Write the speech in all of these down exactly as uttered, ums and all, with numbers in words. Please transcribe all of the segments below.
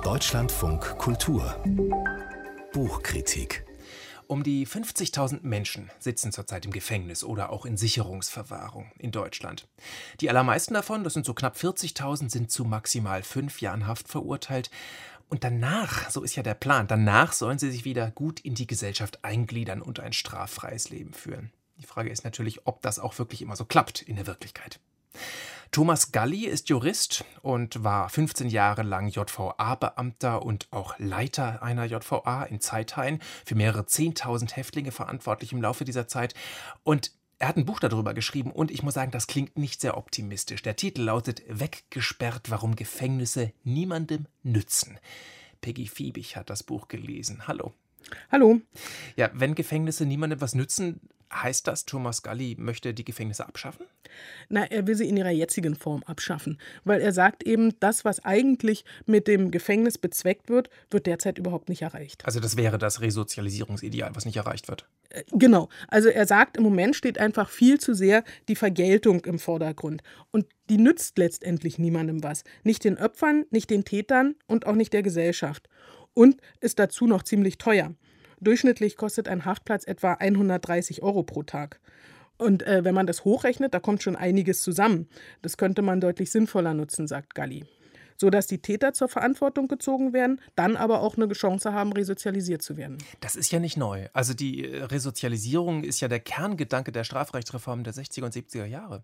Deutschlandfunk Kultur Buchkritik. Um die fünfzigtausend Menschen sitzen zurzeit im Gefängnis oder auch in Sicherungsverwahrung in Deutschland. Die allermeisten davon, das sind so knapp vierzigtausend, sind zu maximal fünf Jahren Haft verurteilt. Und danach, so ist ja der Plan, danach sollen sie sich wieder gut in die Gesellschaft eingliedern und ein straffreies Leben führen. Die Frage ist natürlich, ob das auch wirklich immer so klappt in der Wirklichkeit. Thomas Galli ist Jurist und war fünfzehn Jahre lang J V A-Beamter und auch Leiter einer J V A in Zeithain, für mehrere zehntausend Häftlinge verantwortlich im Laufe dieser Zeit. Und er hat ein Buch darüber geschrieben und ich muss sagen, das klingt nicht sehr optimistisch. Der Titel lautet »Weggesperrt, warum Gefängnisse niemandem nützen«. Peggy Fiebig hat das Buch gelesen. Hallo. Hallo. Ja, wenn Gefängnisse niemandem was nützen, heißt das, Thomas Galli möchte die Gefängnisse abschaffen? Na, er will sie in ihrer jetzigen Form abschaffen, weil er sagt eben, das, was eigentlich mit dem Gefängnis bezweckt wird, wird derzeit überhaupt nicht erreicht. Also das wäre das Resozialisierungsideal, was nicht erreicht wird? Äh, genau. Also er sagt, im Moment steht einfach viel zu sehr die Vergeltung im Vordergrund. Und die nützt letztendlich niemandem was. Nicht den Opfern, nicht den Tätern und auch nicht der Gesellschaft. Und ist dazu noch ziemlich teuer. Durchschnittlich kostet ein Haftplatz etwa hundertdreißig Euro pro Tag. Und äh, wenn man das hochrechnet, da kommt schon einiges zusammen. Das könnte man deutlich sinnvoller nutzen, sagt Galli. Sodass die Täter zur Verantwortung gezogen werden, dann aber auch eine Chance haben, resozialisiert zu werden. Das ist ja nicht neu. Also die Resozialisierung ist ja der Kerngedanke der Strafrechtsreform der sechziger und siebziger Jahre.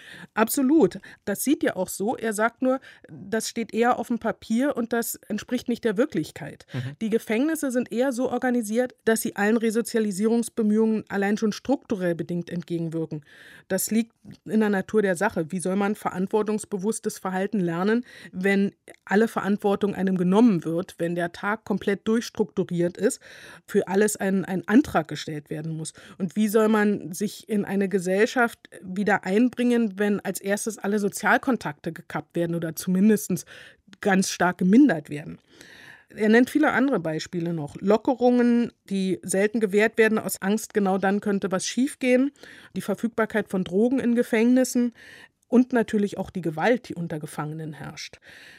Absolut. Das sieht ja auch so. Er sagt nur, das steht eher auf dem Papier und das entspricht nicht der Wirklichkeit. Mhm. Die Gefängnisse sind eher so organisiert, dass sie allen Resozialisierungsbemühungen allein schon strukturell bedingt entgegenwirken. Das liegt in der Natur der Sache. Wie soll man verantwortungsbewusstes Verhalten lernen, wenn alle Verantwortung einem genommen wird, wenn der Tag komplett durchstrukturiert ist, für alles ein, ein Antrag gestellt werden muss? Und wie soll man sich in eine Gesellschaft wieder einbringen, wenn als erstes alle Sozialkontakte gekappt werden oder zumindest ganz stark gemindert werden? Er nennt viele andere Beispiele noch. Lockerungen, die selten gewährt werden aus Angst, genau dann könnte was schiefgehen. Die Verfügbarkeit von Drogen in Gefängnissen und natürlich auch die Gewalt, die unter Gefangenen herrscht.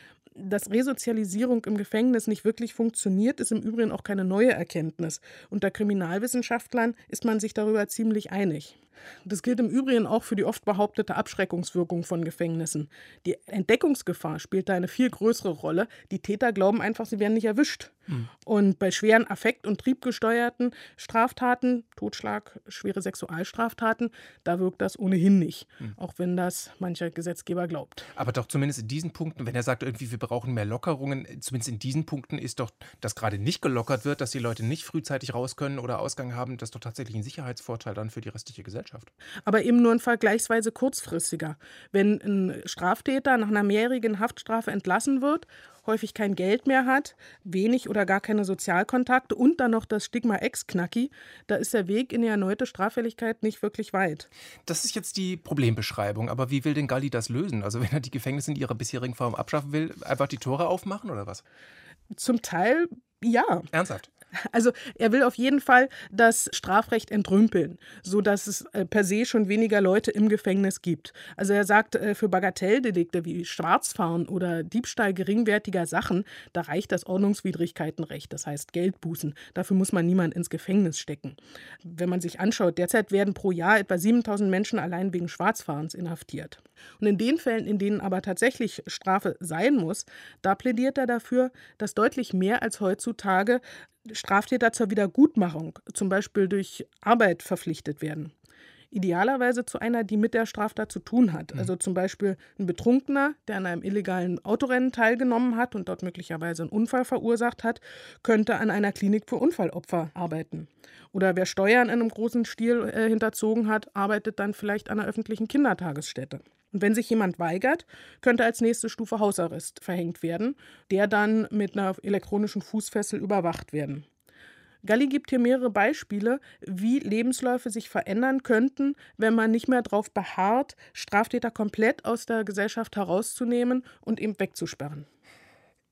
Dass Resozialisierung im Gefängnis nicht wirklich funktioniert, ist im Übrigen auch keine neue Erkenntnis. Unter Kriminalwissenschaftlern ist man sich darüber ziemlich einig. Das gilt im Übrigen auch für die oft behauptete Abschreckungswirkung von Gefängnissen. Die Entdeckungsgefahr spielt da eine viel größere Rolle. Die Täter glauben einfach, sie werden nicht erwischt. Mhm. Und bei schweren affekt- und triebgesteuerten Straftaten, Totschlag, schwere Sexualstraftaten, da wirkt das ohnehin nicht. Mhm. Auch wenn das mancher Gesetzgeber glaubt. Aber doch zumindest in diesen Punkten, wenn er sagt, irgendwie wir brauchen mehr Lockerungen, zumindest in diesen Punkten ist doch, dass gerade nicht gelockert wird, dass die Leute nicht frühzeitig raus können oder Ausgang haben, das ist doch tatsächlich ein Sicherheitsvorteil dann für die restliche Gesellschaft. Aber eben nur ein vergleichsweise kurzfristiger. Wenn ein Straftäter nach einer mehrjährigen Haftstrafe entlassen wird, häufig kein Geld mehr hat, wenig oder gar keine Sozialkontakte und dann noch das Stigma Ex-Knacki, da ist der Weg in die erneute Straffälligkeit nicht wirklich weit. Das ist jetzt die Problembeschreibung, aber wie will denn Galli das lösen? Also wenn er die Gefängnisse in ihrer bisherigen Form abschaffen will, einfach die Tore aufmachen oder was? Zum Teil ja. Ernsthaft? Also er will auf jeden Fall das Strafrecht entrümpeln, sodass es per se schon weniger Leute im Gefängnis gibt. Also er sagt, für Bagatelldelikte wie Schwarzfahren oder Diebstahl geringwertiger Sachen, da reicht das Ordnungswidrigkeitenrecht, das heißt Geldbußen. Dafür muss man niemand ins Gefängnis stecken. Wenn man sich anschaut, derzeit werden pro Jahr etwa siebentausend Menschen allein wegen Schwarzfahrens inhaftiert. Und in den Fällen, in denen aber tatsächlich Strafe sein muss, da plädiert er dafür, dass deutlich mehr als heutzutage Straftäter zur Wiedergutmachung, zum Beispiel durch Arbeit, verpflichtet werden. Idealerweise zu einer, die mit der Straftat zu tun hat. Also zum Beispiel ein Betrunkener, der an einem illegalen Autorennen teilgenommen hat und dort möglicherweise einen Unfall verursacht hat, könnte an einer Klinik für Unfallopfer arbeiten. Oder wer Steuern in einem großen Stil äh, hinterzogen hat, arbeitet dann vielleicht an einer öffentlichen Kindertagesstätte. Und wenn sich jemand weigert, könnte als nächste Stufe Hausarrest verhängt werden, der dann mit einer elektronischen Fußfessel überwacht werden. Galli gibt hier mehrere Beispiele, wie Lebensläufe sich verändern könnten, wenn man nicht mehr darauf beharrt, Straftäter komplett aus der Gesellschaft herauszunehmen und eben wegzusperren.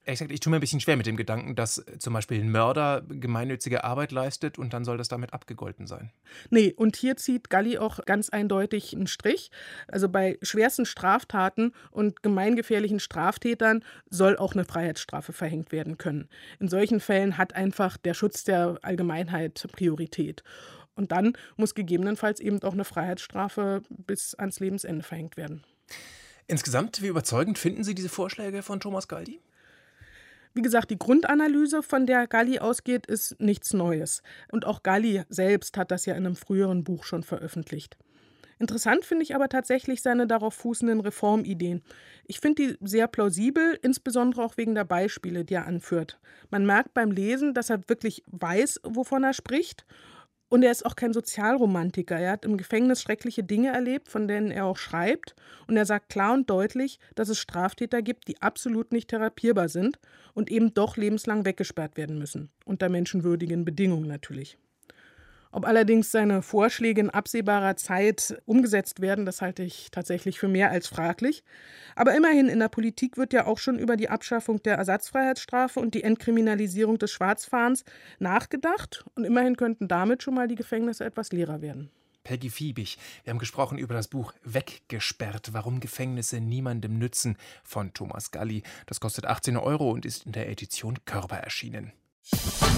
Ehrlich gesagt, ich tue mir ein bisschen schwer mit dem Gedanken, dass äh, zum Beispiel ein Mörder gemeinnützige Arbeit leistet und dann soll das damit abgegolten sein. Nee, und hier zieht Galli auch ganz eindeutig einen Strich. Also bei schwersten Straftaten und gemeingefährlichen Straftätern soll auch eine Freiheitsstrafe verhängt werden können. In solchen Fällen hat einfach der Schutz der Allgemeinheit Priorität. Und dann muss gegebenenfalls eben auch eine Freiheitsstrafe bis ans Lebensende verhängt werden. Insgesamt, wie überzeugend finden Sie diese Vorschläge von Thomas Galdi? Wie gesagt, die Grundanalyse, von der Galli ausgeht, ist nichts Neues. Und auch Galli selbst hat das ja in einem früheren Buch schon veröffentlicht. Interessant finde ich aber tatsächlich seine darauf fußenden Reformideen. Ich finde die sehr plausibel, insbesondere auch wegen der Beispiele, die er anführt. Man merkt beim Lesen, dass er wirklich weiß, wovon er spricht. Und er ist auch kein Sozialromantiker. Er hat im Gefängnis schreckliche Dinge erlebt, von denen er auch schreibt. Und er sagt klar und deutlich, dass es Straftäter gibt, die absolut nicht therapierbar sind und eben doch lebenslang weggesperrt werden müssen. Unter menschenwürdigen Bedingungen natürlich. Ob allerdings seine Vorschläge in absehbarer Zeit umgesetzt werden, das halte ich tatsächlich für mehr als fraglich. Aber immerhin, in der Politik wird ja auch schon über die Abschaffung der Ersatzfreiheitsstrafe und die Entkriminalisierung des Schwarzfahrens nachgedacht. Und immerhin könnten damit schon mal die Gefängnisse etwas leerer werden. Peggy Fiebig, wir haben gesprochen über das Buch Weggesperrt, warum Gefängnisse niemandem nützen von Thomas Galli. Das kostet achtzehn Euro und ist in der Edition Körber erschienen.